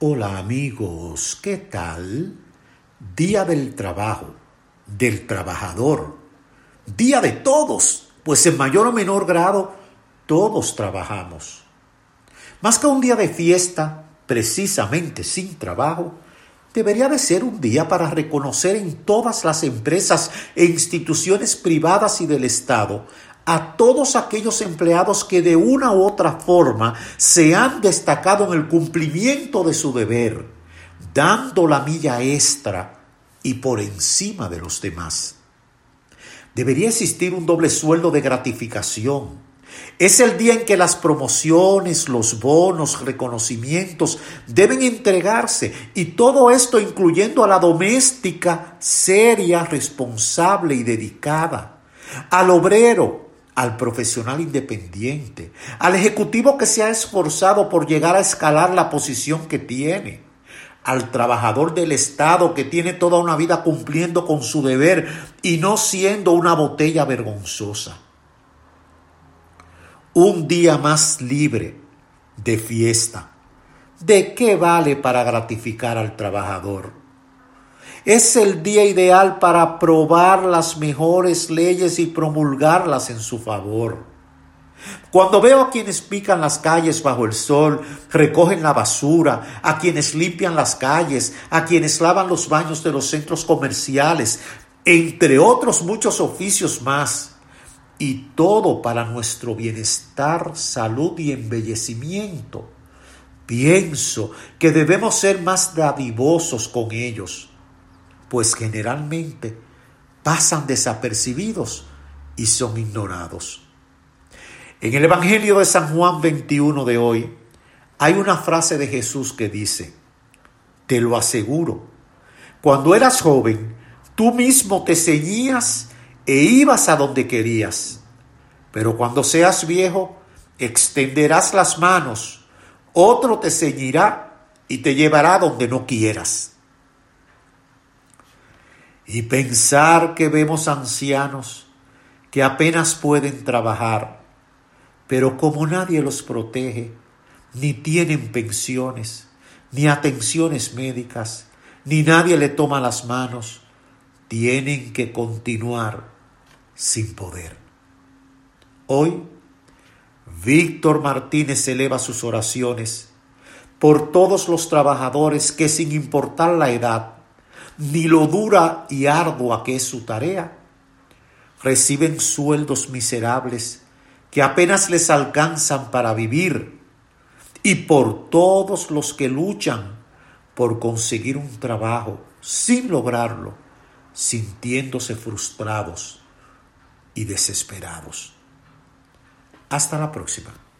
Hola amigos, ¿qué tal? Día del trabajo, del trabajador, día de todos, pues en mayor o menor grado todos trabajamos. Más que un día de fiesta, precisamente sin trabajo, debería de ser un día para reconocer en todas las empresas e instituciones privadas y del Estado a todos aquellos empleados que de una u otra forma se han destacado en el cumplimiento de su deber, dando la milla extra y por encima de los demás. Debería existir un doble sueldo de gratificación. Es el día en que las promociones, los bonos, reconocimientos deben entregarse, y todo esto incluyendo a la doméstica seria, responsable y dedicada, al obrero, al profesional independiente, al ejecutivo que se ha esforzado por llegar a escalar la posición que tiene, al trabajador del Estado que tiene toda una vida cumpliendo con su deber y no siendo una botella vergonzosa. Un día más libre de fiesta. ¿De qué vale para gratificar al trabajador? Es el día ideal para aprobar las mejores leyes y promulgarlas en su favor. Cuando veo a quienes pican las calles bajo el sol, recogen la basura, a quienes limpian las calles, a quienes lavan los baños de los centros comerciales, entre otros muchos oficios más, y todo para nuestro bienestar, salud y embellecimiento, pienso que debemos ser más dadivosos con ellos, pues generalmente pasan desapercibidos y son ignorados. En el Evangelio de San Juan 21 de hoy hay una frase de Jesús que dice: te lo aseguro, cuando eras joven, tú mismo te ceñías e ibas a donde querías, pero cuando seas viejo, extenderás las manos, otro te ceñirá y te llevará donde no quieras. Y pensar que vemos ancianos que apenas pueden trabajar, pero como nadie los protege, ni tienen pensiones, ni atenciones médicas, ni nadie le toma las manos, tienen que continuar sin poder. Hoy, Víctor Martínez eleva sus oraciones por todos los trabajadores que, sin importar la edad, ni lo dura y ardua que es su tarea, reciben sueldos miserables que apenas les alcanzan para vivir, y por todos los que luchan por conseguir un trabajo sin lograrlo, sintiéndose frustrados y desesperados. Hasta la próxima.